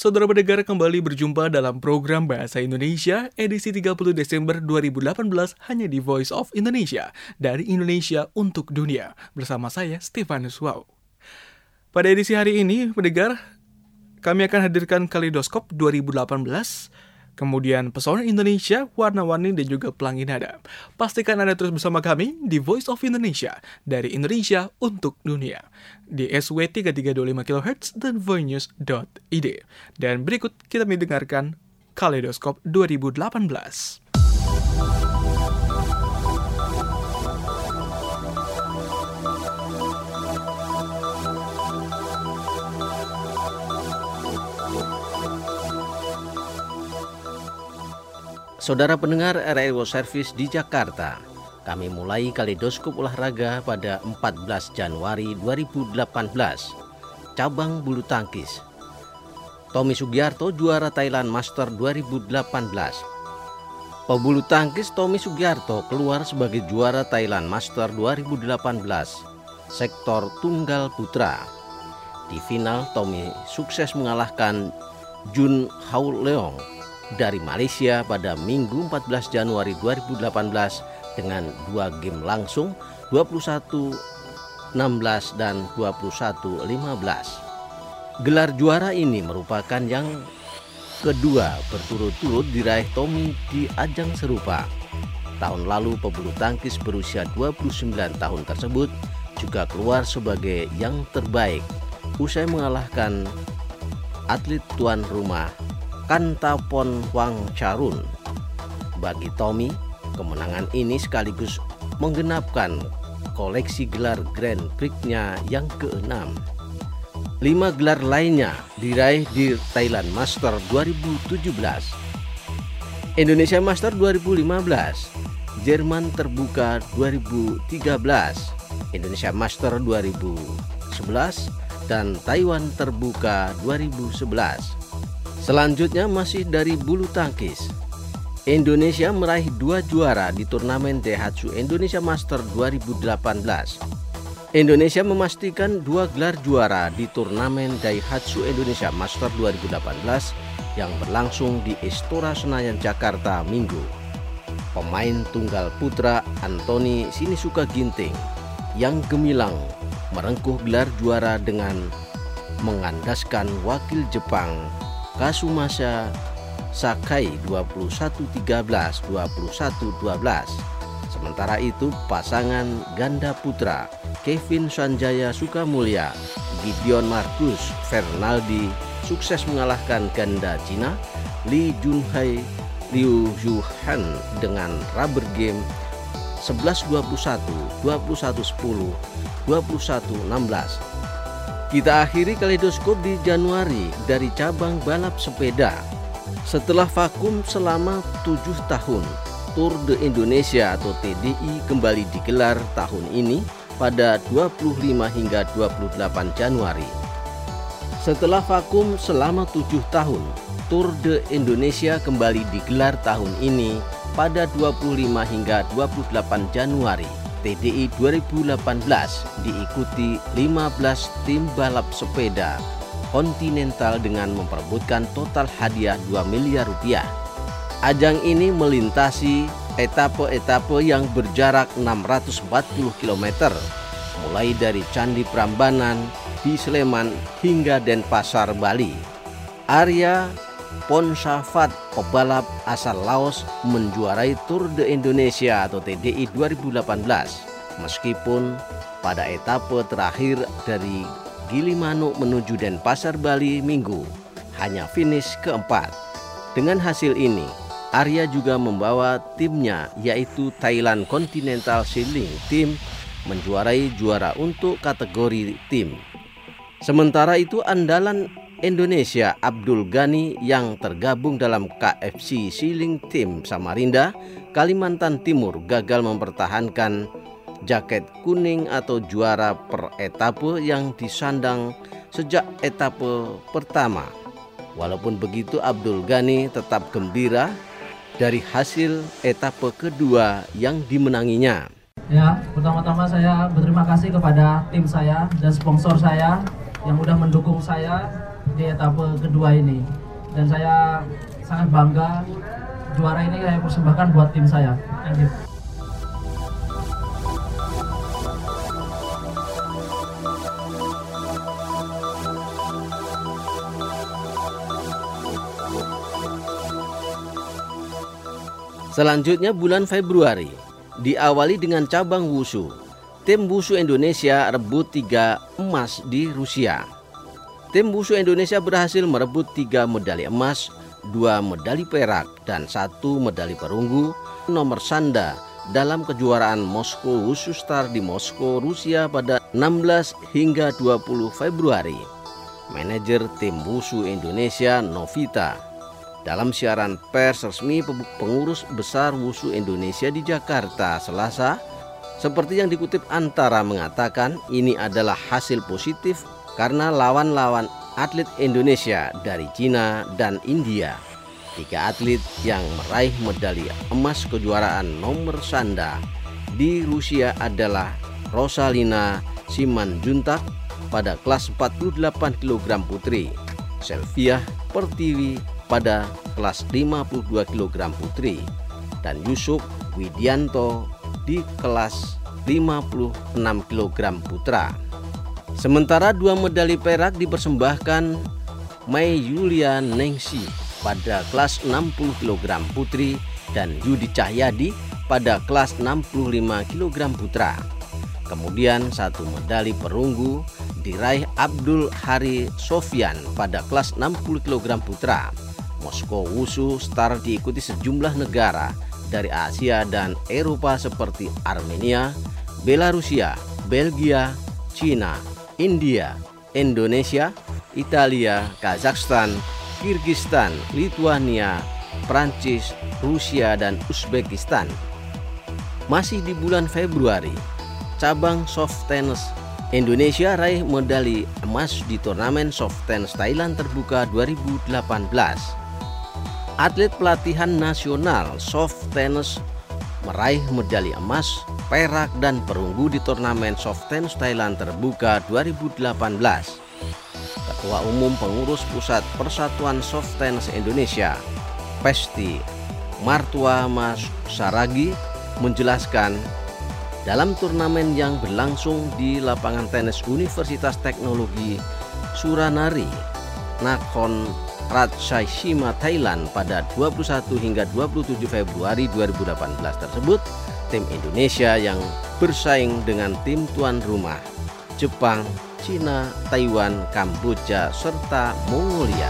Saudara pendengar, kembali berjumpa dalam program Bahasa Indonesia edisi 30 Desember 2018 hanya di Voice of Indonesia, dari Indonesia untuk dunia. Bersama saya, Stefanus Wow. Pada edisi hari ini, pendengar, kami akan hadirkan Kaleidoskop 2018, kemudian Pesona Indonesia, Warna-Warni, dan juga Pelangi Nada. Pastikan Anda terus bersama kami di Voice of Indonesia, dari Indonesia untuk dunia, di SW 3325 kHz dan voinews.id. Dan berikut kita mendengarkan Kaleidoskop 2018. Saudara pendengar RRI World Service di Jakarta, kami mulai Kaleidoskop Olahraga pada 14 Januari 2018. Cabang bulu tangkis. Tommy Sugiarto juara Thailand Master 2018. Pebulu tangkis Tommy Sugiarto keluar sebagai juara Thailand Master 2018 sektor tunggal putra. Di final, Tommy sukses mengalahkan Jun Hao Leong dari Malaysia pada Minggu 14 Januari 2018 dengan 2 game langsung 21-16 dan 21-15. Gelar juara ini merupakan yang kedua berturut-turut diraih Tommy di ajang serupa. Tahun lalu pebulu tangkis berusia 29 tahun tersebut juga keluar sebagai yang terbaik usai mengalahkan atlet tuan rumah Kantapon Wangcharun. Bagi Tommy, kemenangan ini sekaligus menggenapkan koleksi gelar Grand Prix-nya yang ke-6. 5 gelar lainnya diraih di Thailand Master 2017, Indonesia Master 2015, Jerman Terbuka 2013, Indonesia Master 2011, dan Taiwan Terbuka 2011. Selanjutnya masih dari bulu tangkis. Indonesia meraih 2 juara di turnamen Daihatsu Indonesia Master 2018. Indonesia memastikan 2 gelar juara di turnamen Daihatsu Indonesia Master 2018 yang berlangsung di Istora Senayan, Jakarta, Minggu. Pemain tunggal putra Anthony Sinisuka Ginting yang gemilang merengkuh gelar juara dengan mengandaskan wakil Jepang Kazumasa Sakai 21-13, 21-12. Sementara itu pasangan ganda putra Kevin Sanjaya Sukamulya, Gideon Marcus Fernaldi sukses mengalahkan ganda Cina Li Junhai Liu Yuhan dengan rubber game 11-21, 21-10, 21-16. Kita akhiri Kaleidoskop di Januari dari cabang balap sepeda. Setelah vakum selama 7 tahun, Tour de Indonesia atau TDI kembali digelar tahun ini pada 25 hingga 28 Januari. Setelah vakum selama 7 tahun, Tour de Indonesia kembali digelar tahun ini pada 25 hingga 28 Januari. TDI 2018 diikuti 15 tim balap sepeda kontinental dengan memperebutkan total hadiah 2 miliar rupiah. Ajang ini melintasi etape-etape yang berjarak 640 km, mulai dari Candi Prambanan di Sleman hingga Denpasar, Bali. Arya Ponsafat, pebalap asal Laos, menjuarai Tour de Indonesia atau TDI 2018. Meskipun pada etape terakhir dari Gilimanuk menuju Denpasar, Bali Minggu, hanya finish keempat. Dengan hasil ini, Arya juga membawa timnya yaitu Thailand Continental Sailing Team menjuarai juara untuk kategori tim. Sementara itu andalan Indonesia Abdul Ghani yang tergabung dalam KFC Sailing Team Samarinda, Kalimantan Timur gagal mempertahankan jaket kuning atau juara per etape yang disandang sejak etape pertama. Walaupun begitu, Abdul Ghani tetap gembira dari hasil etape kedua yang dimenanginya. Ya, pertama-tama saya berterima kasih kepada tim saya dan sponsor saya yang sudah mendukung saya di etapa kedua ini. Dan saya sangat bangga juara ini saya persembahkan buat tim saya. Thank you. Selanjutnya bulan Februari diawali dengan cabang wushu. Tim wushu Indonesia rebut 3 emas di Rusia. Tim wushu Indonesia berhasil merebut 3 medali emas, 2 medali perak, dan 1 medali perunggu nomor sanda dalam kejuaraan Moskow Wushu Star di Moskow, Rusia pada 16 hingga 20 Februari. Manajer tim wushu Indonesia Novita dalam siaran pers resmi pengurus besar wushu Indonesia di Jakarta Selasa, seperti yang dikutip Antara, mengatakan ini adalah hasil positif karena lawan-lawan atlet Indonesia dari Cina dan India. 3 atlet yang meraih medali emas kejuaraan nomor sanda di Rusia adalah Rosalina Simanjuntak pada kelas 48 kg putri, Selviah Pertiwi pada kelas 52 kg putri, dan Yusuf Widianto di kelas 56 kg putra. Sementara 2 medali perak dipersembahkan Mai Yulia Nengsi pada kelas 60 kg putri dan Yudi Cahyadi pada kelas 65 kg putra. Kemudian 1 medali perunggu diraih Abdul Hari Sofyan pada kelas 60 kg putra. Moskow Wushu Star diikuti sejumlah negara dari Asia dan Eropa seperti Armenia, Belarusia, Belgia, Cina, India, Indonesia, Italia, Kazakhstan, Kirgistan, Lituania, Prancis, Rusia, dan Uzbekistan. Masih di bulan Februari, cabang soft tennis Indonesia raih medali emas di turnamen soft tennis Thailand terbuka 2018. Atlet pelatihan nasional soft tennis meraih medali emas, perak, dan perunggu di turnamen soft tennis Thailand terbuka 2018. Ketua Umum Pengurus Pusat Persatuan Soft Tennis Indonesia, Pesti Martua Mas Saragi, menjelaskan dalam turnamen yang berlangsung di lapangan tenis Universitas Teknologi Suranari, Nakhon Ratchasima, Thailand pada 21 hingga 27 Februari 2018 tersebut, tim Indonesia yang bersaing dengan tim tuan rumah Jepang, Cina, Taiwan, Kamboja, serta Mongolia.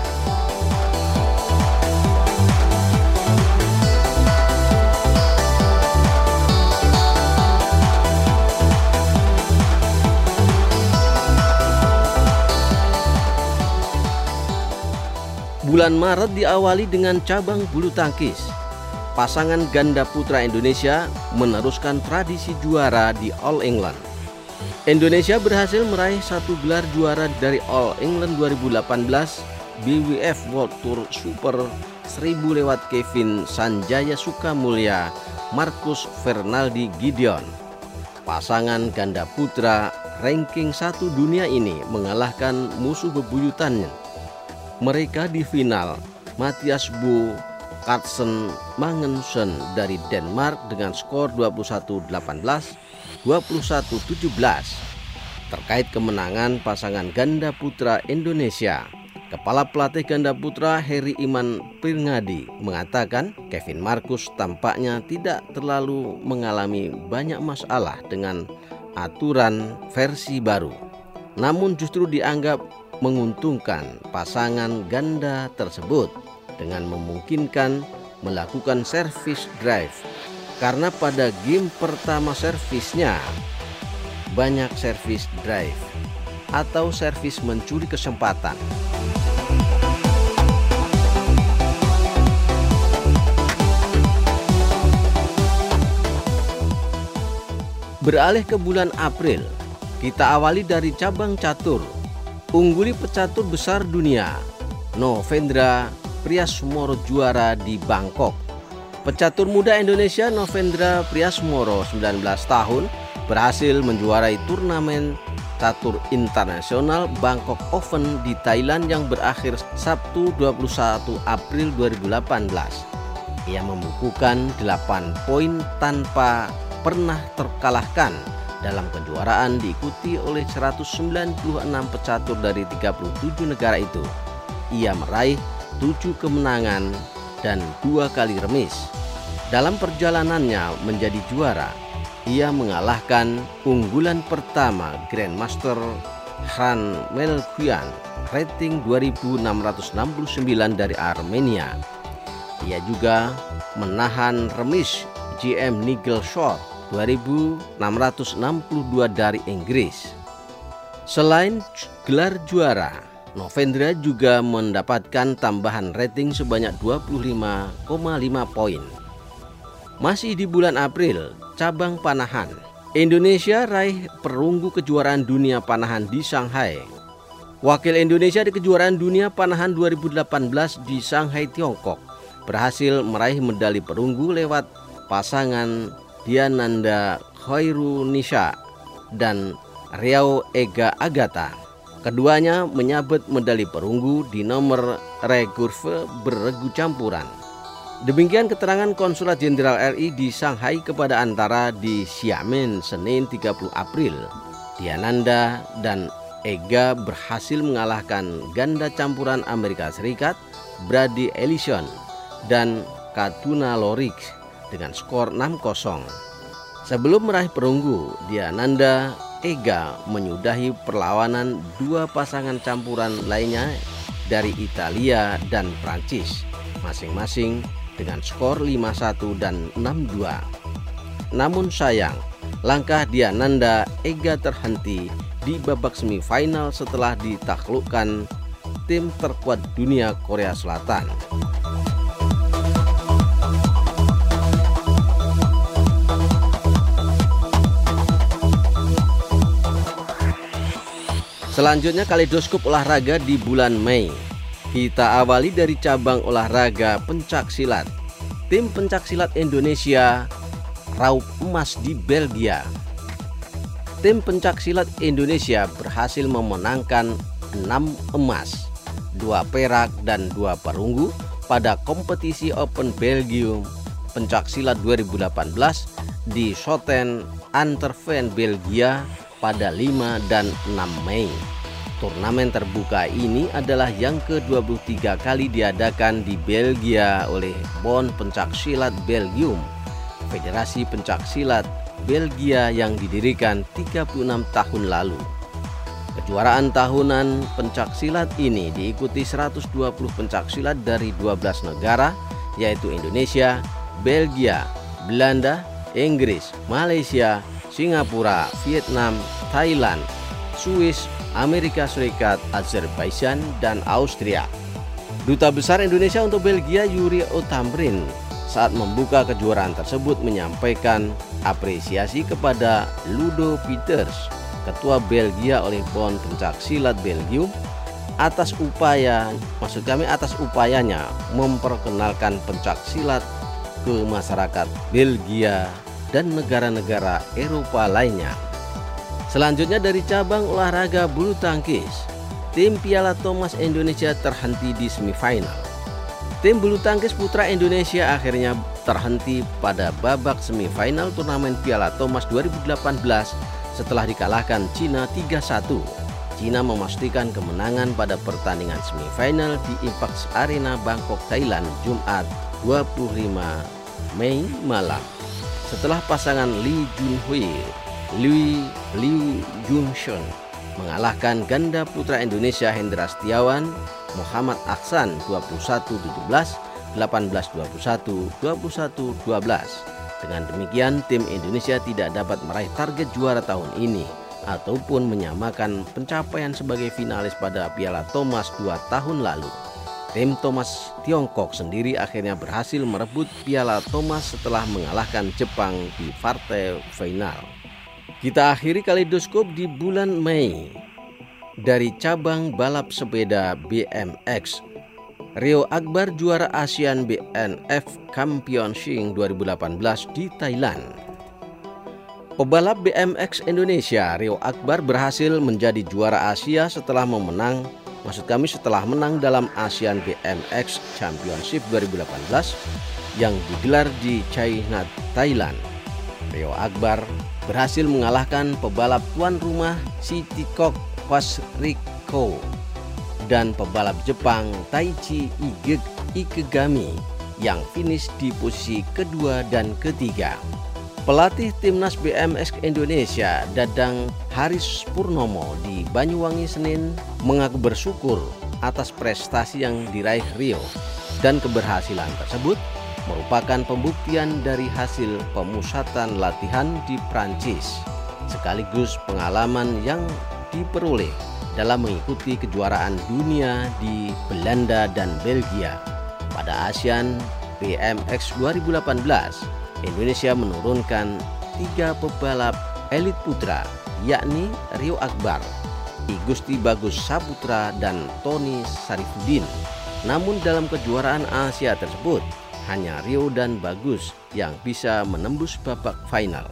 Bulan Maret diawali dengan cabang bulu tangkis. Pasangan ganda putra Indonesia meneruskan tradisi juara di All England. Indonesia berhasil meraih 1 gelar juara dari All England 2018 BWF World Tour Super 1000 lewat Kevin Sanjaya Sukamulya, Marcus Fernaldi Gideon. Pasangan ganda putra ranking 1 dunia ini mengalahkan musuh bebuyutannya mereka di final, Mathias Bo Carsten Magnussen dari Denmark dengan skor 21-18, 21-17. Terkait kemenangan pasangan ganda putra Indonesia, Kepala Pelatih ganda putra Heri Iman Pirngadi mengatakan Kevin Marcus tampaknya tidak terlalu mengalami banyak masalah dengan aturan versi baru. Namun justru dianggap menguntungkan pasangan ganda tersebut dengan memungkinkan melakukan service drive karena pada game pertama servisnya banyak service drive atau servis mencuri kesempatan. Beralih ke bulan April, kita awali dari cabang catur. Ungguli pecatur besar dunia, Novendra Priasmoro juara di Bangkok. Pecatur muda Indonesia Novendra Priasmoro 19 tahun berhasil menjuarai turnamen Pestatur Internasional Bangkok Open di Thailand yang berakhir Sabtu 21 April 2018. Ia membukukan 8 poin tanpa pernah terkalahkan dalam kejuaraan diikuti oleh 196 pecatur dari 37 negara itu. Ia meraih 7 kemenangan dan 2 kali remis. Dalam perjalanannya menjadi juara, ia mengalahkan unggulan pertama Grandmaster Han Melchian, rating 2669 dari Armenia. Ia juga menahan remis GM Nigel Short 2662 dari Inggris. Selain gelar juara, Novendra juga mendapatkan tambahan rating sebanyak 25,5 poin. Masih di bulan April, cabang panahan, Indonesia raih perunggu kejuaraan dunia panahan di Shanghai. Wakil Indonesia di kejuaraan dunia panahan 2018 di Shanghai, Tiongkok, berhasil meraih medali perunggu lewat pasangan Diananda Khairunisha dan Riau Ega Agata. Keduanya menyabet medali perunggu di nomor recurve beregu campuran. Demikian keterangan Konsulat Jenderal RI di Shanghai kepada Antara di Xiamen Senin 30 April. Diananda dan Ega berhasil mengalahkan ganda campuran Amerika Serikat Brady Ellison dan Katuna Lorik dengan skor 6-0. Sebelum meraih perunggu, Diananda Ega menyudahi perlawanan 2 pasangan campuran lainnya dari Italia dan Prancis, masing-masing dengan skor 5-1 dan 6-2. Namun sayang, langkah Diananda Ega terhenti di babak semifinal setelah ditaklukkan tim terkuat dunia Korea Selatan. Selanjutnya kaleidoskop olahraga di bulan Mei. Kita awali dari cabang olahraga pencaksilat. Tim pencaksilat Indonesia raup emas di Belgia. Tim pencaksilat Indonesia berhasil memenangkan 6 emas, 2 perak dan 2 perunggu pada kompetisi Open Belgium pencaksilat 2018 di Schoten, Antwerpen, Belgia pada 5 dan 6 Mei. Turnamen terbuka ini adalah yang ke-23 kali diadakan di Belgia oleh Bond Pencaksilat Belgium, federasi pencaksilat Belgia yang didirikan 36 tahun lalu. Kejuaraan tahunan pencaksilat ini diikuti 120 pencaksilat dari 12 negara, yaitu Indonesia, Belgia, Belanda, Inggris, Malaysia, Singapura, Vietnam, Thailand, Swiss, Amerika Serikat, Azerbaijan, dan Austria. Duta Besar Indonesia untuk Belgia Yuri Otamrin saat membuka kejuaraan tersebut menyampaikan apresiasi kepada Ludo Peters, Ketua Belgia oleh Bond Pencaksilat Belgium, atas upayanya memperkenalkan pencaksilat ke masyarakat Belgia dan negara-negara Eropa lainnya. Selanjutnya dari cabang olahraga bulu tangkis, tim Piala Thomas Indonesia terhenti di semifinal. Tim bulu tangkis putra Indonesia akhirnya terhenti pada babak semifinal turnamen Piala Thomas 2018 setelah dikalahkan Cina 3-1. Cina memastikan kemenangan pada pertandingan semifinal di Impact Arena Bangkok, Thailand, Jumat 25 Mei malam. Setelah pasangan Lee Junhui, Liu Junshun mengalahkan ganda putra Indonesia Hendra Setiawan, Muhammad Aksan 21-17, 18-21, 21-12. Dengan demikian, tim Indonesia tidak dapat meraih target juara tahun ini ataupun menyamakan pencapaian sebagai finalis pada Piala Thomas 2 tahun lalu. Tim Thomas Tiongkok sendiri akhirnya berhasil merebut Piala Thomas setelah mengalahkan Jepang di partai final. Kita akhiri kaleidoskop di bulan Mei. Dari cabang balap sepeda BMX, Rio Akbar juara ASEAN BNF Championship 2018 di Thailand. Pebalap BMX Indonesia Rio Akbar berhasil menjadi juara Asia setelah menang dalam ASEAN BMX Championship 2018 yang digelar di China, Thailand. Rio Akbar berhasil mengalahkan pebalap tuan rumah Shichiko Wasriko dan pebalap Jepang Taichi Ikegami yang finish di posisi kedua dan ketiga. Pelatih Timnas BMX Indonesia Dadang Haris Purnomo di Banyuwangi Senin mengaku bersyukur atas prestasi yang diraih Rio dan keberhasilan tersebut merupakan pembuktian dari hasil pemusatan latihan di Prancis sekaligus pengalaman yang diperoleh dalam mengikuti kejuaraan dunia di Belanda dan Belgia. Pada ASEAN BMX 2018, Indonesia menurunkan 3 pebalap elit putra, yakni Rio Akbar, Igusti Bagus Saputra, dan Tony Sarifuddin. Namun dalam kejuaraan Asia tersebut, hanya Rio dan Bagus yang bisa menembus babak final.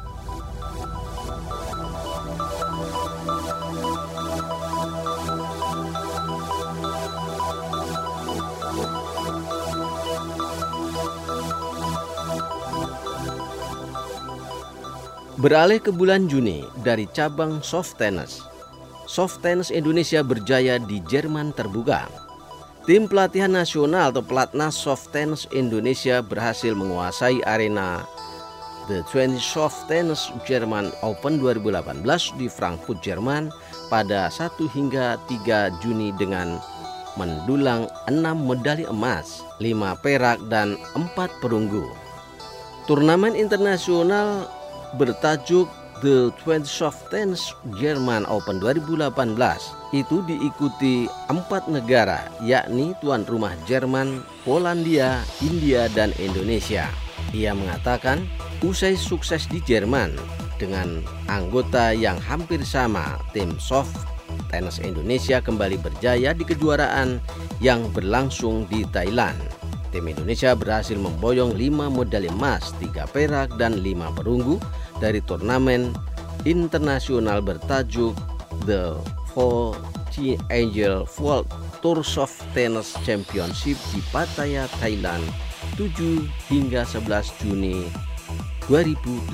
Beralih ke bulan Juni dari cabang soft tennis. Soft tennis Indonesia berjaya di Jerman terbuka. Tim pelatihan nasional atau Pelatnas Soft Tennis Indonesia berhasil menguasai arena The 20 Soft Tennis German Open 2018 di Frankfurt, Jerman pada 1 hingga 3 Juni dengan mendulang 6 medali emas, 5 perak, dan 4 perunggu. Turnamen internasional bertajuk The 20 Soft Tennis German Open 2018 itu diikuti 4 negara, yakni tuan rumah Jerman, Polandia, India, dan Indonesia. Ia mengatakan usai sukses di Jerman dengan anggota yang hampir sama, tim soft tenis Indonesia kembali berjaya di kejuaraan yang berlangsung di Thailand. Tim Indonesia berhasil memboyong 5 medali emas, 3 perak, dan 5 perunggu dari turnamen internasional bertajuk The 40 Angel World Tour Soft Tennis Championship di Pattaya, Thailand 7 hingga 11 Juni 2018.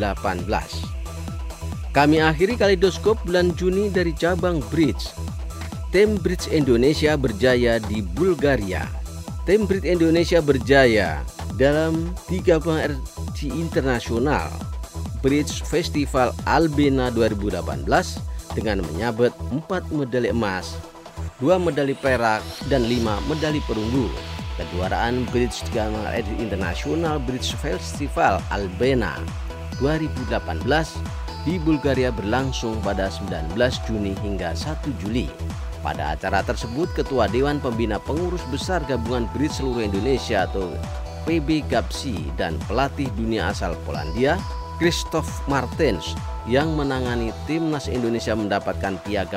Kami akhiri kaleidoskop bulan Juni dari cabang bridge. Tim bridge Indonesia berjaya di Bulgaria. Tim bridge Indonesia berjaya dalam 3 RC internasional Bridge Festival Albena 2018 dengan menyabet 4 medali emas, 2 medali perak, dan 5 medali perunggu. Kejuaraan Bridge International Bridge Festival Albena 2018 di Bulgaria berlangsung pada 19 Juni hingga 1 Juli. Pada acara tersebut, Ketua Dewan Pembina Pengurus Besar Gabungan Bridge Seluruh Indonesia atau PB Gapsi dan pelatih dunia asal Polandia, Krzysztof Martens, yang menangani timnas Indonesia mendapatkan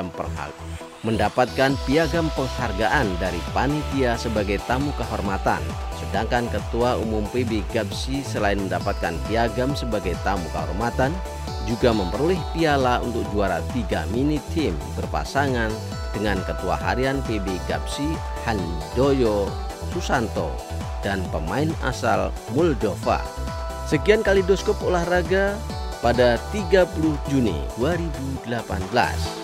piagam penghargaan dari panitia sebagai tamu kehormatan. Sedangkan Ketua Umum PB Gapsi selain mendapatkan piagam sebagai tamu kehormatan, juga memperoleh piala untuk juara 3 mini tim berpasangan dengan Ketua Harian PB Gapsi Handoyo Susanto dan pemain asal Moldova. Sekian kaleidoskop olahraga pada 30 Juni 2018.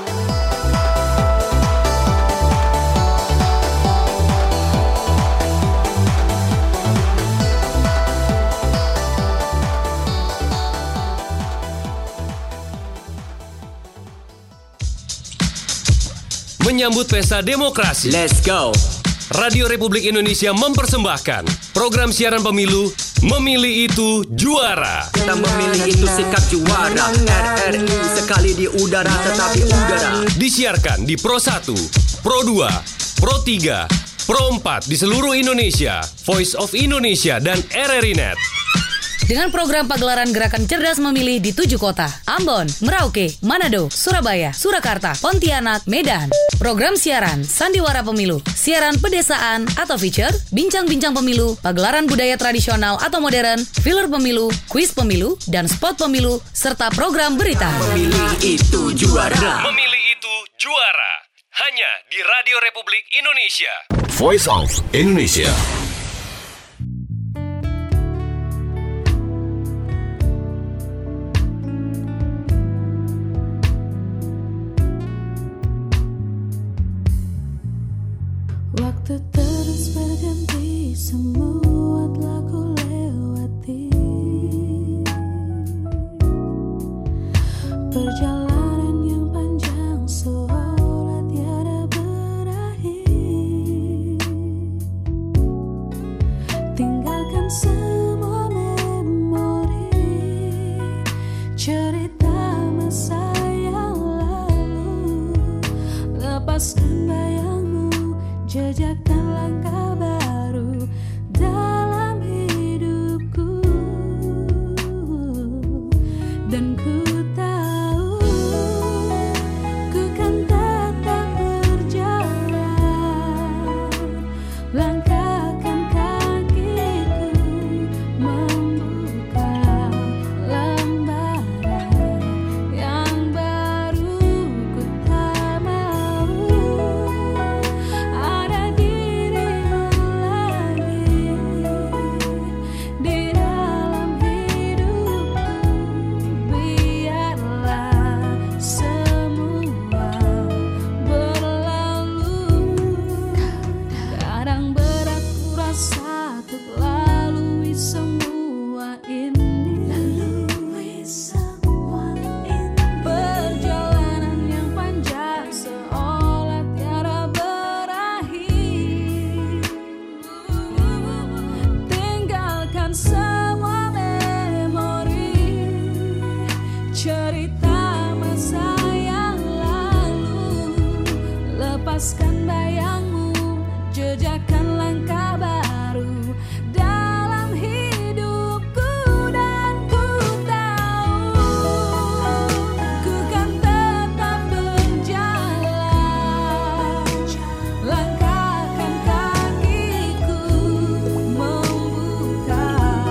Menyambut pesta demokrasi, let's go. Radio Republik Indonesia mempersembahkan program siaran pemilu Memilih Itu Juara. Kita memilih itu sikap juara. RRI sekali di udara tetapi udara. Disiarkan di Pro 1, Pro 2, Pro 3, Pro 4 di seluruh Indonesia, Voice of Indonesia, dan RRI Net. dengan program pagelaran gerakan cerdas memilih di 7 kota: Ambon, Merauke, Manado, Surabaya, Surakarta, Pontianak, Medan. Program siaran Sandiwara Pemilu, siaran pedesaan atau feature, bincang-bincang pemilu, pagelaran budaya tradisional atau modern, filler pemilu, kuis pemilu, dan spot pemilu, serta program berita. Memilih itu juara. Memilih itu juara. Hanya di Radio Republik Indonesia. Voice of Indonesia. Waktu terus berganti, semua telah ku lewati. Perjalanan yang panjang seolah tiada berakhir. Tinggalkan semua memori, cerita masa yang lalu. Lepaskan bayangmu, jejakkan langkah baru dalam hidupku. Dan ku tahu ku kan tetap berjalan, langkahkan kakiku membuka lembaran yang baru. Ku tak mau ada dirimu lagi di dalam hidupku. Biarlah semua berlalu. Kadang berat ku rasa untuk lalui semua ini. Perjalanan yang panjang seolah tiada berakhir. Tinggalkan semua memori, cerita masa yang lalu. Lepaskan bayangmu, jejakkan langkah baru dalam hidupku. Dan ku tahu ku kan tetap berjalan, langkahkan kakiku membuka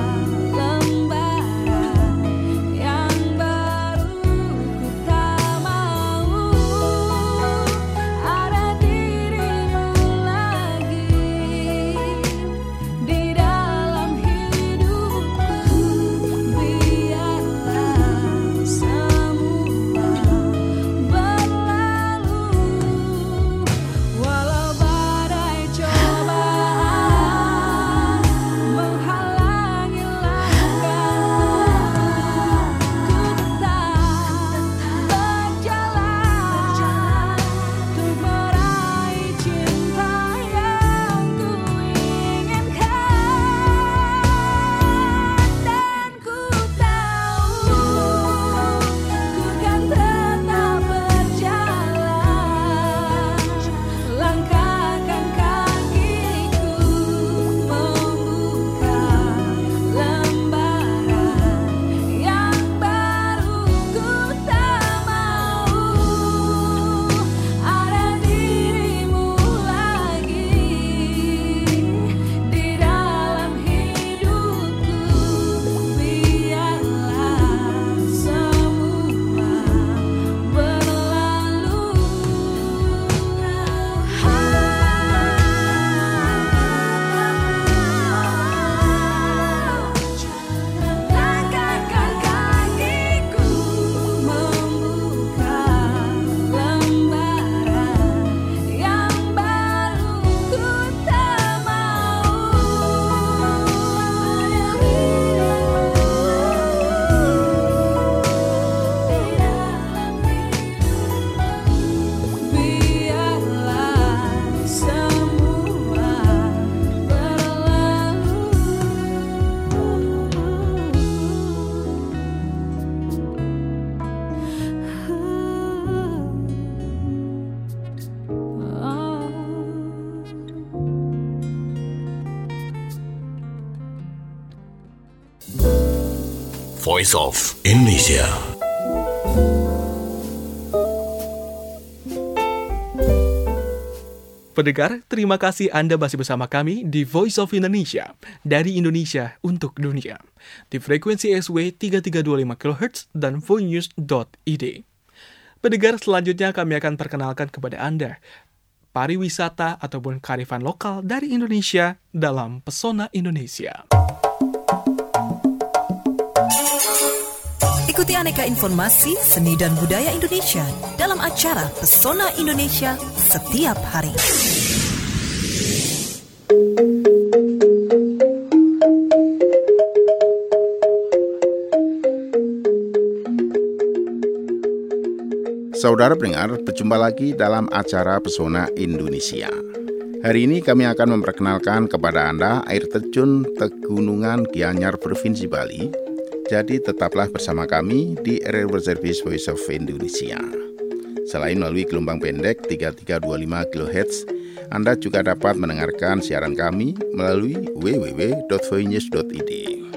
lembaran yang baru. Ku tak mau ada dirimu Voice of Indonesia. Pendengar, terima kasih Anda masih bersama kami di Voice of Indonesia, dari Indonesia untuk dunia, di frekuensi SW 3325 kHz dan voinews.id. Pendengar, selanjutnya kami akan perkenalkan kepada Anda pariwisata ataupun kearifan lokal dari Indonesia dalam Pesona Indonesia. Ikuti aneka informasi, seni dan budaya Indonesia dalam acara Pesona Indonesia setiap hari. Saudara pendengar, berjumpa lagi dalam acara Pesona Indonesia. Hari ini kami akan memperkenalkan kepada Anda air terjun Tegunungan Gianyar Provinsi Bali. Jadi tetaplah bersama kami di Radio Service Voice of Indonesia. Selain melalui gelombang pendek 3325 kHz, Anda juga dapat mendengarkan siaran kami melalui www.voinews.id.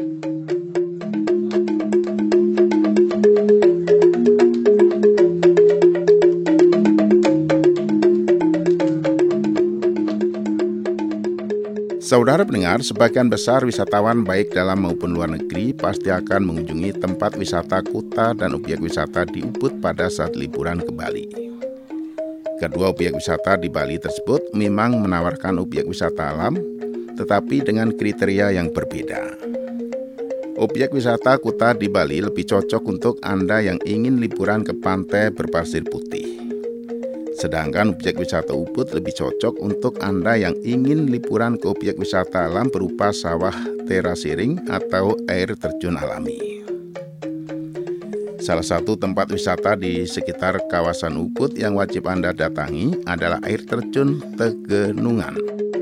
Saudara pendengar, sebagian besar wisatawan baik dalam maupun luar negeri pasti akan mengunjungi tempat wisata kuta dan objek wisata di Ubud pada saat liburan ke Bali. Kedua objek wisata di Bali tersebut memang menawarkan objek wisata alam, tetapi dengan kriteria yang berbeda. Objek wisata kuta di Bali lebih cocok untuk Anda yang ingin liburan ke pantai berpasir putih. Sedangkan objek wisata Ubud lebih cocok untuk Anda yang ingin liburan ke objek wisata alam berupa sawah terasering atau air terjun alami. Salah satu tempat wisata di sekitar kawasan Ubud yang wajib Anda datangi adalah air terjun Tegenungan.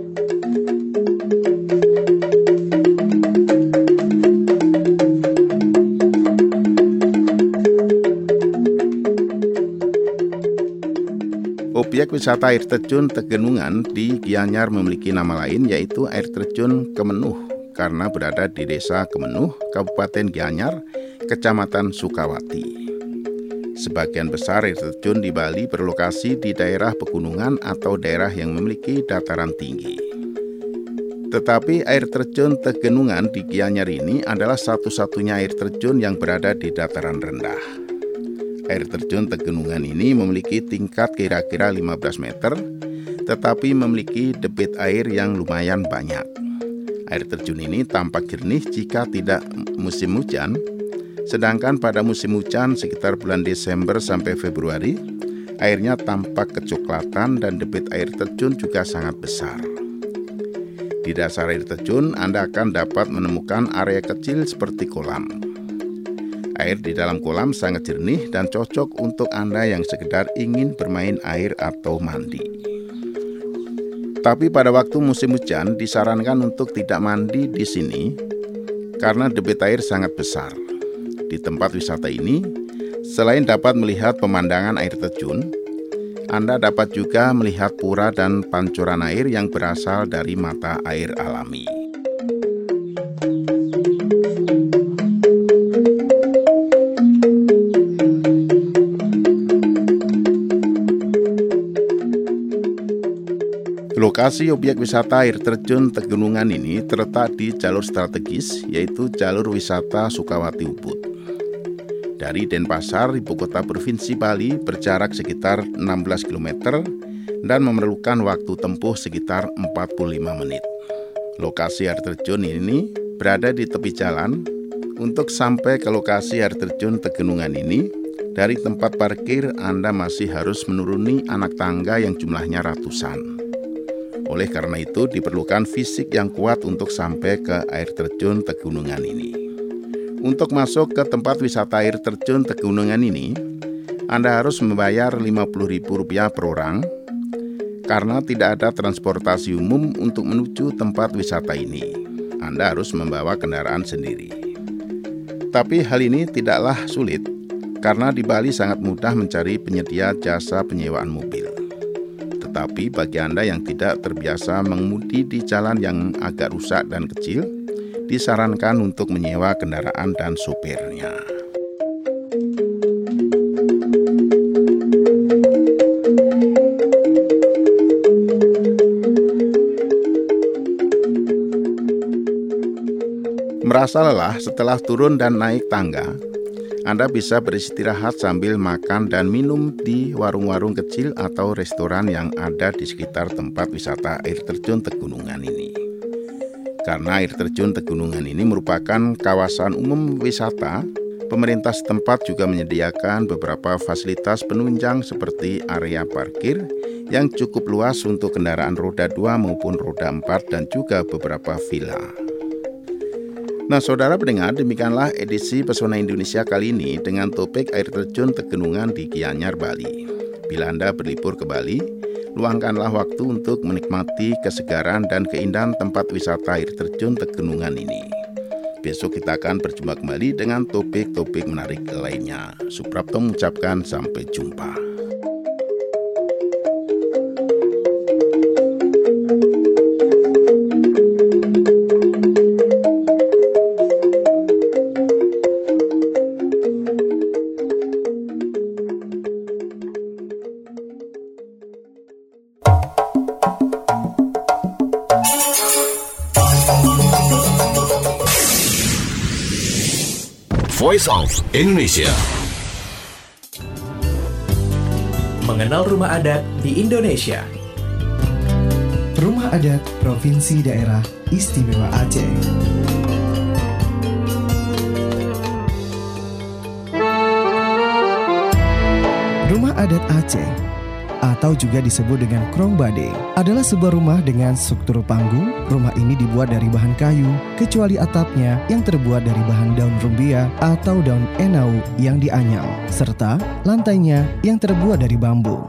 Objek wisata air terjun Tegenungan di Gianyar memiliki nama lain, yaitu air terjun Kemenuh, karena berada di desa Kemenuh, Kabupaten Gianyar, Kecamatan Sukawati. Sebagian besar air terjun di Bali berlokasi di daerah pegunungan atau daerah yang memiliki dataran tinggi. Tetapi air terjun Tegenungan di Gianyar ini adalah satu-satunya air terjun yang berada di dataran rendah. Air terjun Tegenungan ini memiliki tingkat kira-kira 15 meter, tetapi memiliki debit air yang lumayan banyak. Air terjun ini tampak jernih jika tidak musim hujan, sedangkan pada musim hujan sekitar bulan Desember sampai Februari, airnya tampak kecoklatan dan debit air terjun juga sangat besar. Di dasar air terjun, Anda akan dapat menemukan area kecil seperti kolam. Air di dalam kolam sangat jernih dan cocok untuk Anda yang sekedar ingin bermain air atau mandi. Tapi pada waktu musim hujan disarankan untuk tidak mandi di sini karena debit air sangat besar. Di tempat wisata ini, selain dapat melihat pemandangan air terjun, Anda dapat juga melihat pura dan pancuran air yang berasal dari mata air alami. Lokasi objek wisata air terjun Tegenungan ini terletak di jalur strategis, yaitu jalur wisata Sukawati Ubud. Dari Denpasar, ibu kota Provinsi Bali, berjarak sekitar 16 km dan memerlukan waktu tempuh sekitar 45 menit. Lokasi air terjun ini berada di tepi jalan. Untuk sampai ke lokasi air terjun Tegenungan ini, dari tempat parkir Anda masih harus menuruni anak tangga yang jumlahnya ratusan. Oleh karena itu diperlukan fisik yang kuat untuk sampai ke air terjun Tegenungan ini. Untuk masuk ke tempat wisata air terjun Tegenungan ini, Anda harus membayar Rp50.000 per orang karena tidak ada transportasi umum untuk menuju tempat wisata ini. Anda harus membawa kendaraan sendiri. Tapi hal ini tidaklah sulit karena di Bali sangat mudah mencari penyedia jasa penyewaan mobil. Tetapi bagi Anda yang tidak terbiasa mengemudi di jalan yang agak rusak dan kecil, disarankan untuk menyewa kendaraan dan supirnya. Merasa lelah setelah turun dan naik tangga, Anda bisa beristirahat sambil makan dan minum di warung-warung kecil atau restoran yang ada di sekitar tempat wisata air terjun Tegunungan ini. Karena air terjun Tegunungan ini merupakan kawasan umum wisata, pemerintah setempat juga menyediakan beberapa fasilitas penunjang seperti area parkir yang cukup luas untuk kendaraan roda 2 maupun roda 4 dan juga beberapa villa. Nah, saudara pendengar, demikianlah edisi Pesona Indonesia kali ini dengan topik air terjun Tegunungan di Gianyar, Bali. Bila Anda berlibur ke Bali, luangkanlah waktu untuk menikmati kesegaran dan keindahan tempat wisata air terjun Tegunungan ini. Besok kita akan berjumpa kembali dengan topik-topik menarik lainnya. Suprapto mengucapkan sampai jumpa. Voice of Indonesia. Mengenal rumah adat di Indonesia. Rumah adat Provinsi Daerah Istimewa Aceh. Rumah adat Aceh atau juga disebut dengan Krong Bade adalah sebuah rumah dengan struktur panggung. Rumah ini dibuat dari bahan kayu, kecuali atapnya yang terbuat dari bahan daun rumbia atau daun enau yang dianyam, serta lantainya yang terbuat dari bambu.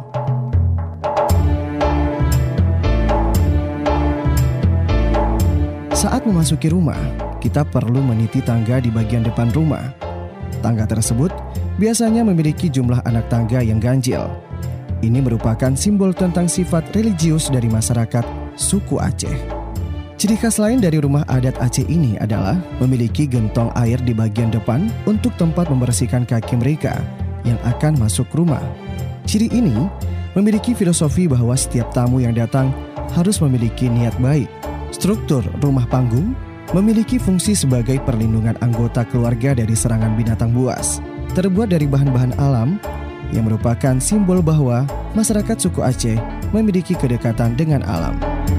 Saat memasuki rumah, kita perlu meniti tangga di bagian depan rumah. Tangga tersebut biasanya memiliki jumlah anak tangga yang ganjil. Ini merupakan simbol tentang sifat religius dari masyarakat suku Aceh. Ciri khas lain dari rumah adat Aceh ini adalah memiliki gentong air di bagian depan untuk tempat membersihkan kaki mereka yang akan masuk rumah. Ciri ini memiliki filosofi bahwa setiap tamu yang datang harus memiliki niat baik. Struktur rumah panggung memiliki fungsi sebagai perlindungan anggota keluarga dari serangan binatang buas. Terbuat dari bahan-bahan alam yang merupakan simbol bahwa masyarakat suku Aceh memiliki kedekatan dengan alam.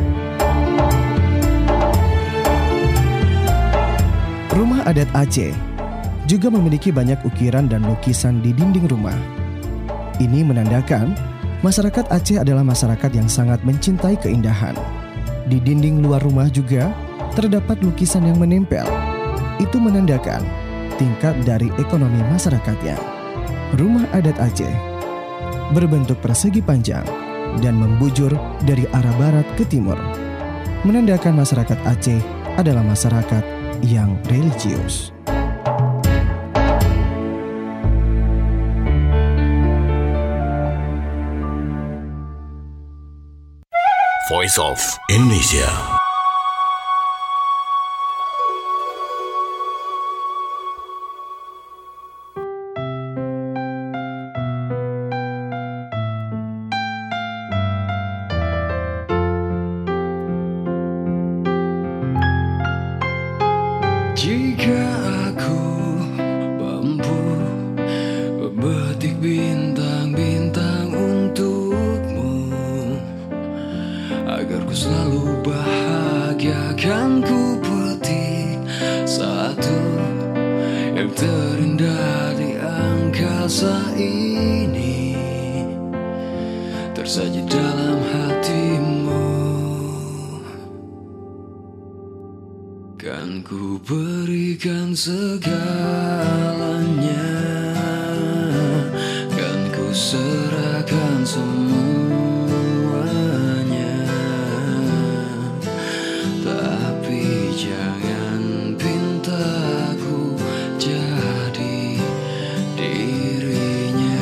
Rumah adat Aceh juga memiliki banyak ukiran dan lukisan di dinding rumah. Ini menandakan masyarakat Aceh adalah masyarakat yang sangat mencintai keindahan. Di dinding luar rumah juga terdapat lukisan yang menempel. Itu menandakan tingkat dari ekonomi masyarakatnya. Rumah adat Aceh berbentuk persegi panjang dan membujur dari arah barat ke timur, menandakan masyarakat Aceh adalah masyarakat yang religius. Voice of Indonesia. Jika aku mampu memetik bintang-bintang untukmu, agar ku selalu bahagia, kan ku petik satu yang terindah di angkasa ini, tersaji dalam hatimu. Kan ku berikan segalanya, kan ku serahkan semuanya, tapi jangan pinta ku jadi dirinya.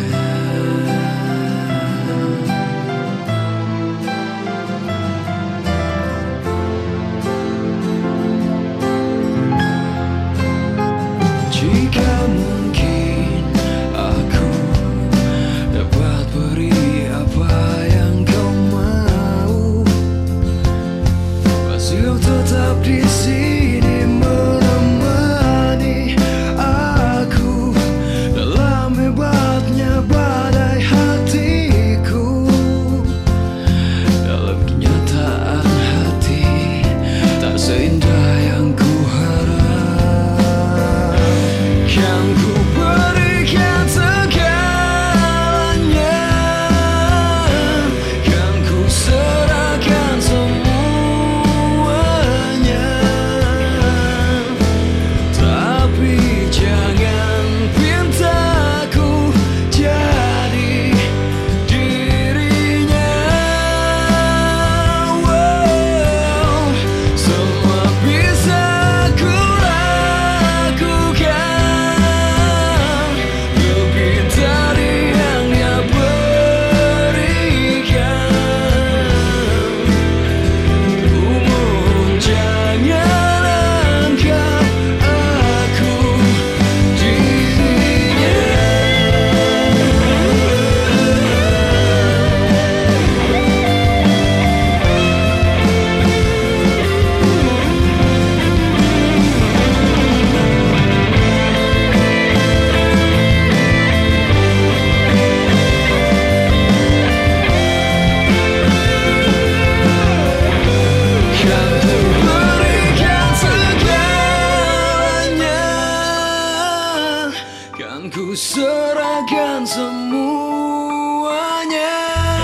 serahkan semuanya.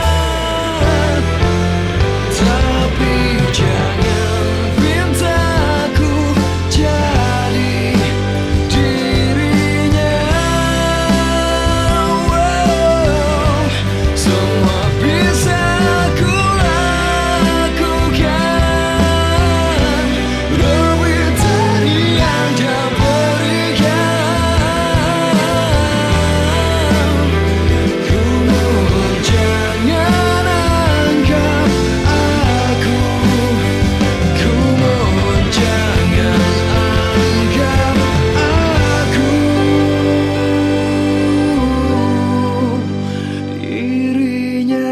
Tapi jangan minta aku jadi dirinya. Semua bisa aku lakukan, lebih dari yang dia berikan. Ku mohon jangan anggap aku, ku mohon jangan anggap aku dirinya.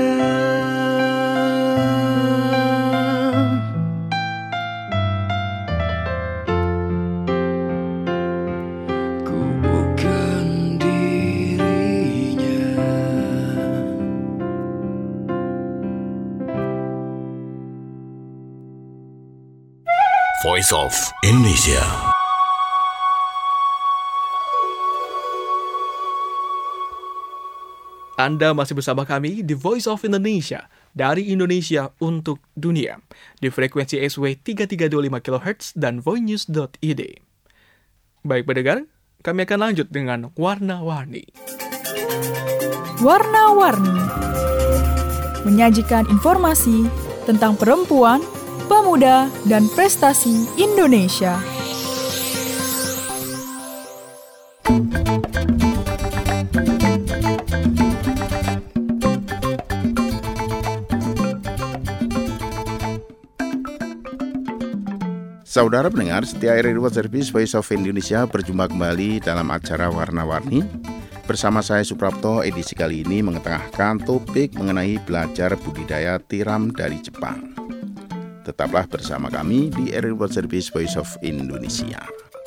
Ku bukan dirinya. Voice of Indonesia. Anda masih bersama kami di Voice of Indonesia, dari Indonesia untuk dunia, di frekuensi SW 3325 kHz dan voinews.id. Baik pendengar, kami akan lanjut dengan Warna-Warni. Warna-Warni menyajikan informasi tentang perempuan, pemuda, dan prestasi Indonesia. Saudara pendengar setia Radio Service Voice of Indonesia, berjumpa kembali dalam acara Warna-Warni. Bersama saya Suprapto, edisi kali ini mengetengahkan topik mengenai belajar budidaya tiram dari Jepang. Tetaplah bersama kami di Radio Service Voice of Indonesia.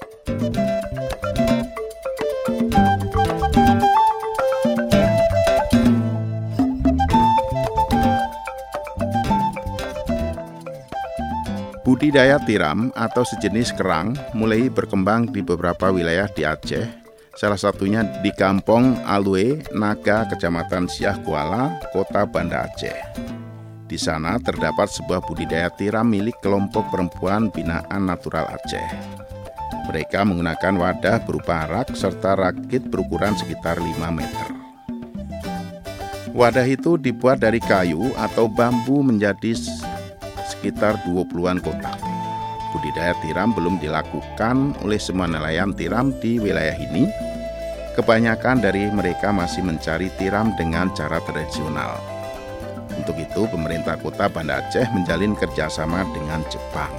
Budidaya tiram atau sejenis kerang mulai berkembang di beberapa wilayah di Aceh, salah satunya di Kampung Alue Naga, Kecamatan Siah Kuala, Kota Banda Aceh. Di sana terdapat sebuah budidaya tiram milik kelompok perempuan binaan natural Aceh. Mereka menggunakan wadah berupa rak serta rakit berukuran sekitar 5 meter. Wadah itu dibuat dari kayu atau bambu menjadi sekitar 20-an kotak. Budidaya tiram belum dilakukan oleh semua nelayan tiram di wilayah ini. Kebanyakan dari mereka masih mencari tiram dengan cara tradisional. Untuk itu, pemerintah Kota Banda Aceh menjalin kerjasama dengan Jepang.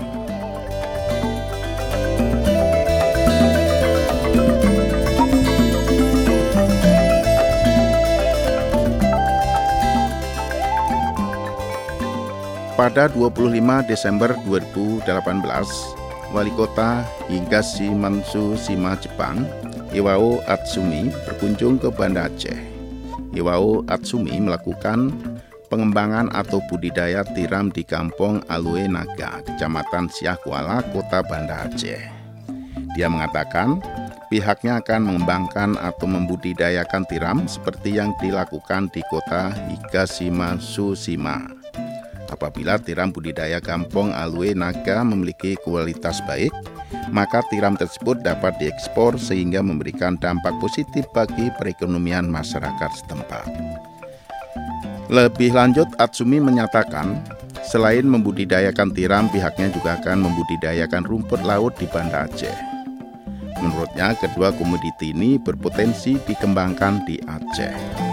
Pada 25 Desember 2018, Wali Kota Higashimansu Shima Jepang, Iwao Atsumi, berkunjung ke Banda Aceh. Iwao Atsumi melakukan pengembangan atau budidaya tiram di Kampung Alue Naga, Kecamatan Siah Kuala, Kota Banda Aceh. Dia mengatakan pihaknya akan mengembangkan atau membudidayakan tiram seperti yang dilakukan di Kota Higashimansu Shima. Apabila tiram budidaya Kampung Alue Naga memiliki kualitas baik, maka tiram tersebut dapat diekspor sehingga memberikan dampak positif bagi perekonomian masyarakat setempat. Lebih lanjut, Atsumi menyatakan, selain membudidayakan tiram, pihaknya juga akan membudidayakan rumput laut di Banda Aceh. Menurutnya, kedua komoditi ini berpotensi dikembangkan di Aceh.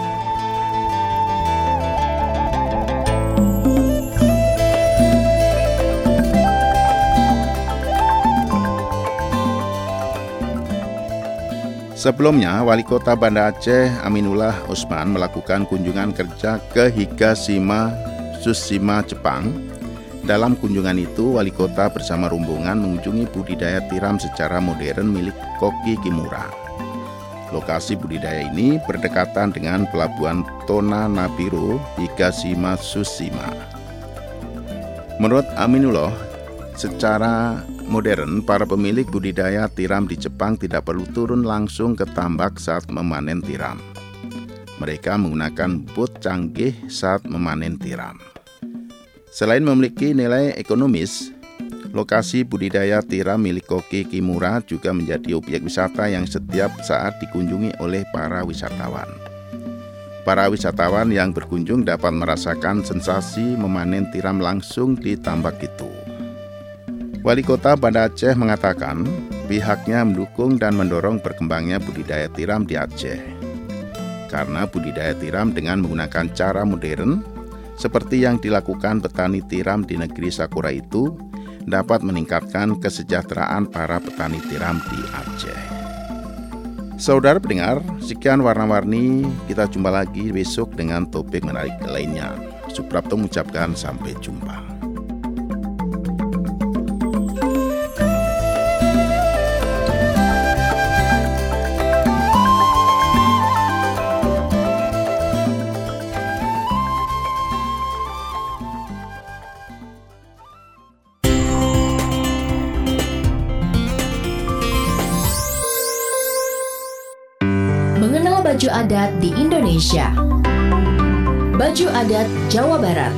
Sebelumnya, Wali Kota Banda Aceh Aminullah Usman melakukan kunjungan kerja ke Higashimansu Shima, Jepang. Dalam kunjungan itu, Wali Kota bersama rombongan mengunjungi budidaya tiram secara modern milik Koki Kimura. Lokasi budidaya ini berdekatan dengan pelabuhan Tona Nabiro, Higashimansu Shima. Menurut Aminullah, secara modern, para pemilik budidaya tiram di Jepang tidak perlu turun langsung ke tambak saat memanen tiram. Mereka menggunakan bot canggih saat memanen tiram. Selain memiliki nilai ekonomis, lokasi budidaya tiram milik Koki Kimura juga menjadi objek wisata yang setiap saat dikunjungi oleh para wisatawan. Para wisatawan yang berkunjung dapat merasakan sensasi memanen tiram langsung di tambak itu. Wali Kota Banda Aceh mengatakan pihaknya mendukung dan mendorong berkembangnya budidaya tiram di Aceh. Karena budidaya tiram dengan menggunakan cara modern, seperti yang dilakukan petani tiram di negeri Sakura itu, dapat meningkatkan kesejahteraan para petani tiram di Aceh. Saudara pendengar, sekian warna-warni, kita jumpa lagi besok dengan topik menarik lainnya. Suprapto mengucapkan sampai jumpa. Mengenal baju adat di Indonesia. Baju adat Jawa Barat.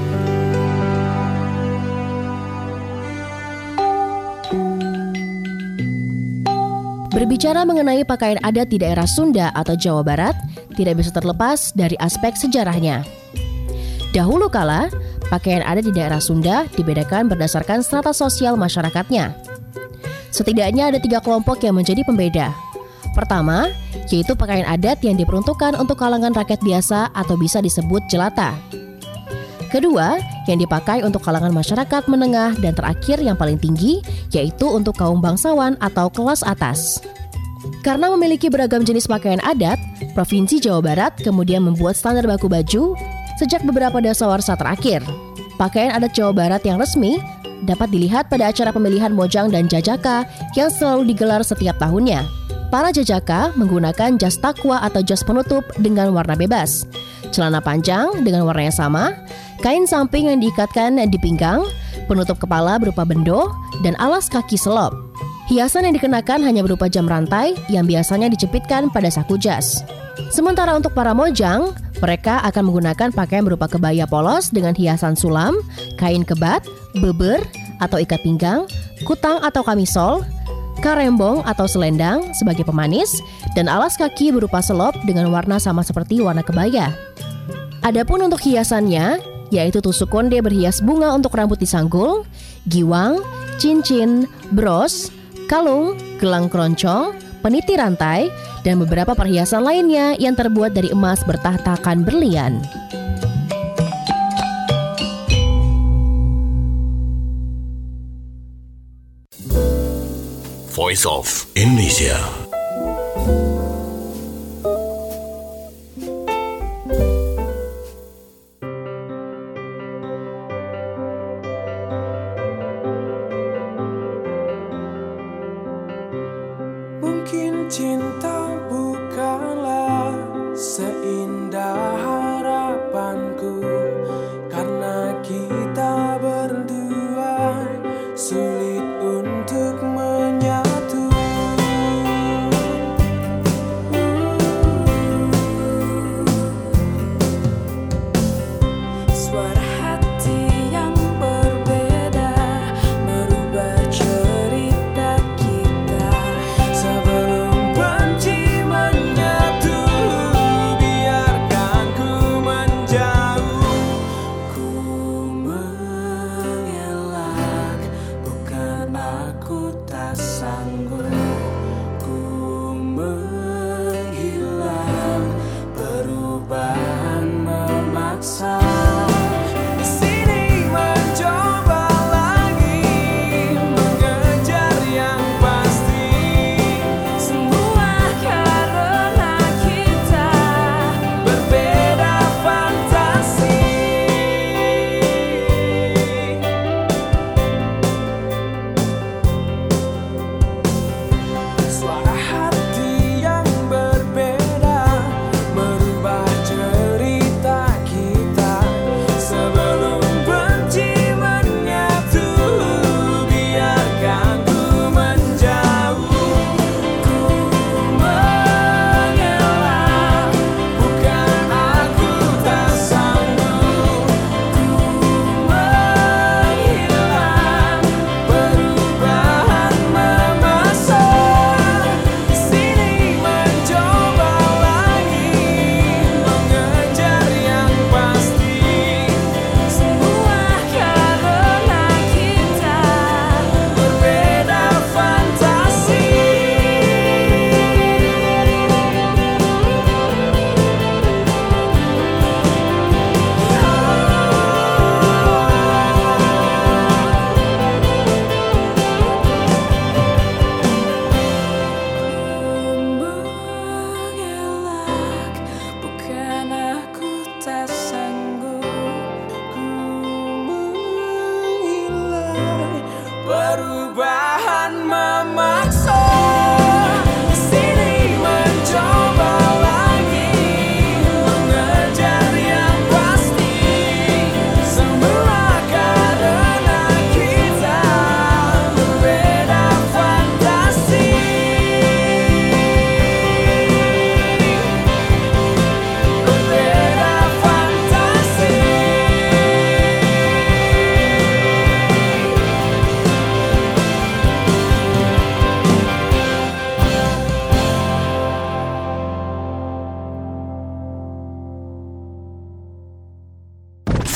Berbicara mengenai pakaian adat di daerah Sunda atau Jawa Barat, tidak bisa terlepas dari aspek sejarahnya. Dahulu kala, pakaian adat di daerah Sunda dibedakan berdasarkan strata sosial masyarakatnya. Setidaknya ada 3 kelompok yang menjadi pembeda. Pertama, yaitu pakaian adat yang diperuntukkan untuk kalangan rakyat biasa atau bisa disebut jelata. Kedua, yang dipakai untuk kalangan masyarakat menengah, dan terakhir yang paling tinggi, yaitu untuk kaum bangsawan atau kelas atas. Karena memiliki beragam jenis pakaian adat, Provinsi Jawa Barat kemudian membuat standar baku baju sejak beberapa dasawarsa terakhir. Pakaian adat Jawa Barat yang resmi dapat dilihat pada acara pemilihan Mojang dan Jajaka yang selalu digelar setiap tahunnya. Para jajaka menggunakan jas takwa atau jas penutup dengan warna bebas, celana panjang dengan warna yang sama, kain samping yang diikatkan di pinggang, penutup kepala berupa bendo, dan alas kaki selop. Hiasan yang dikenakan hanya berupa jam rantai yang biasanya dicepitkan pada saku jas. Sementara untuk para mojang, mereka akan menggunakan pakaian berupa kebaya polos dengan hiasan sulam, kain kebat, beber atau ikat pinggang, kutang atau kamisol, karembong atau selendang sebagai pemanis, dan alas kaki berupa selop dengan warna sama seperti warna kebaya. Adapun untuk hiasannya, yaitu tusuk konde berhias bunga untuk rambut disanggul, giwang, cincin, bros, kalung, gelang keroncong, peniti rantai, dan beberapa perhiasan lainnya yang terbuat dari emas bertahtakan berlian. Voice of Indonesia. Mungkin cinta bukanlah seindah harapanku, karena kita berdua sulit untuk menyatu. Suara hati yang berbeda merubah cerita kita. Sebelum benci menyatu,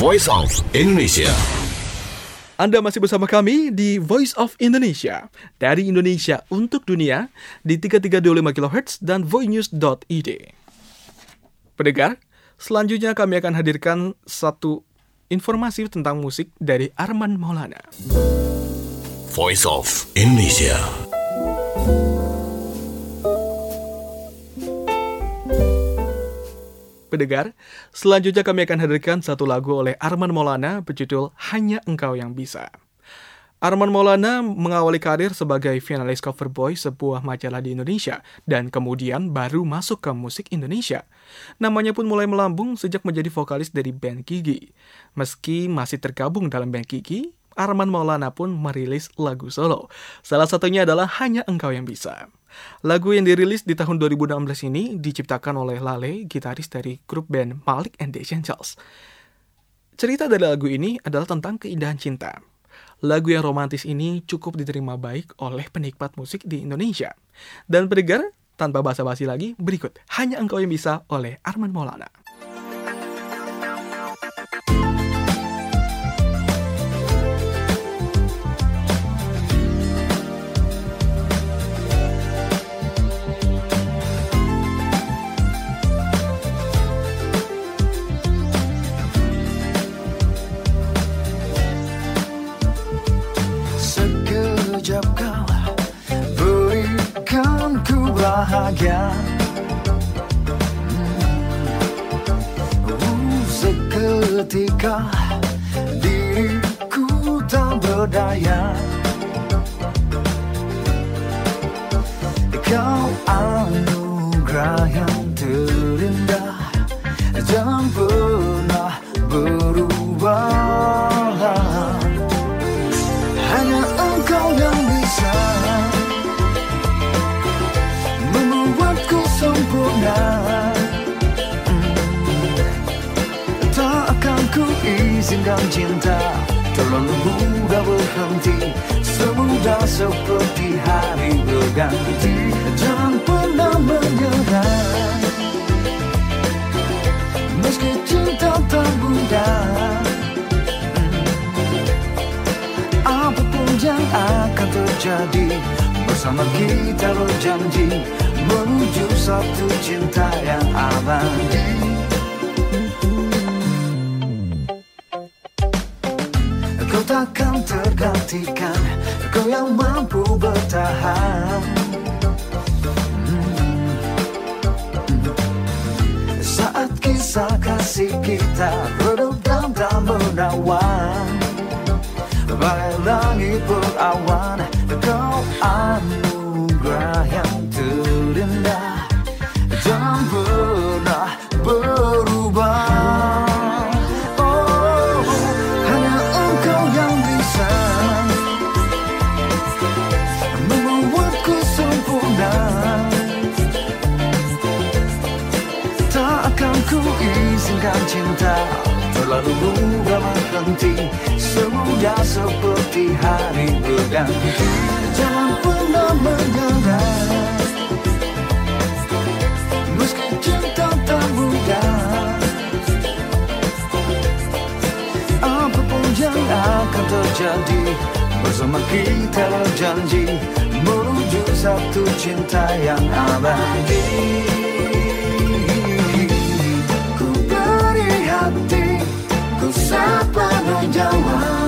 Voice of Indonesia. Anda masih bersama kami di Voice of Indonesia, dari Indonesia untuk dunia, di 3325 kHz dan voinews.id. Pendengar, selanjutnya kami akan hadirkan satu informasi tentang musik dari Arman Maulana. Voice of Indonesia. Pendengar, selanjutnya kami akan hadirkan satu lagu oleh Arman Maulana berjudul Hanya Engkau Yang Bisa. Arman Maulana mengawali karir sebagai finalis cover boy sebuah majalah di Indonesia dan kemudian baru masuk ke musik Indonesia. Namanya pun mulai melambung sejak menjadi vokalis dari band Gigi. Meski masih tergabung dalam band Gigi, Arman Maulana pun merilis lagu solo. Salah satunya adalah Hanya Engkau Yang Bisa. Lagu yang dirilis di tahun 2016 ini diciptakan oleh Lale, gitaris dari grup band Malik and the Essentials. Cerita dari lagu ini adalah tentang keindahan cinta. Lagu yang romantis ini cukup diterima baik oleh penikmat musik di Indonesia. Dan pendengar, tanpa basa-basi lagi, berikut Hanya Engkau Yang Bisa oleh Arman Maulana. Bahagia, seketika diriku tak berdaya. Kau anugerah yang terindah dan pernah berubah. Hanya engkau yang bisa sempurna. Tak akan ku izinkan cinta terlalu mudah berhenti, semudah seperti hari berganti. Jangan pernah menyerah, meski cinta tak mudah. Apapun yang akan terjadi, bersama kita berjanji menuju satu cinta yang abadi. Kau takkan tergantikan, kau yang mampu bertahan. Saat kisah kasih kita redup dan tak menawan, bagai langit berawan, kau anugerah yang terindah dan pernah berubah. Oh, hanya engkau yang bisa membuatku sempurna. Tak akan ku izinkan cinta terlalu mudah berhenti, semudah seperti hari berganti. Jangan pernah menyerah, meski cinta tak mudah. Apapun yang akan terjadi, bersama kita berjanji menuju satu cinta yang abadi. Ku beri hati, ku sapa menjawab.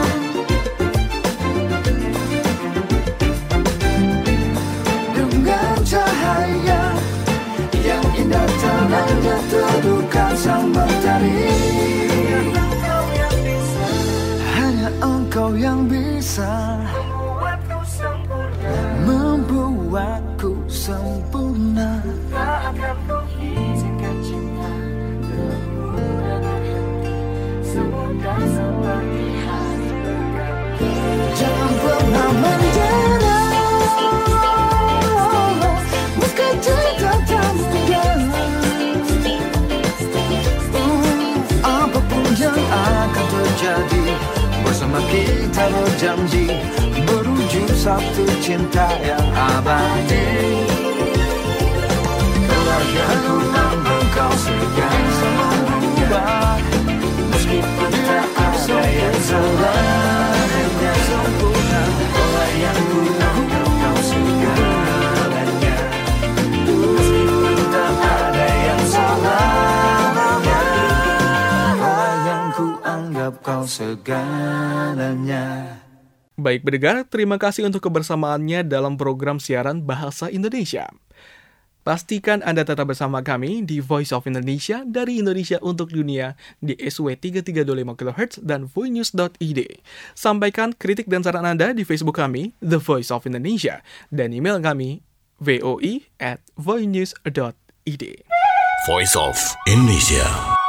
Cahaya yang indah terangnya terdurkan sang mentari. Hanya engkau yang bisa membuatku sempurna. Tak akan ku izinkan cinta terlalu berhenti, semoga seperti hari berganti. Jangan pernah menjadi cinta tak mudah. Apapun yang akan terjadi, bersama kita berjanji menuju satu cinta yang abadi. Keluargaku dan engkau segan selalu berubah, meskipun tak kau segalanya. Baik pendengar, terima kasih untuk kebersamaannya dalam program siaran Bahasa Indonesia. Pastikan Anda tetap bersama kami di Voice of Indonesia dari Indonesia untuk Dunia di SW 3325 kHz dan voinews.id. Sampaikan kritik dan saran Anda di Facebook kami, The Voice of Indonesia, dan email kami, voi@voinews.id. Voice of Indonesia.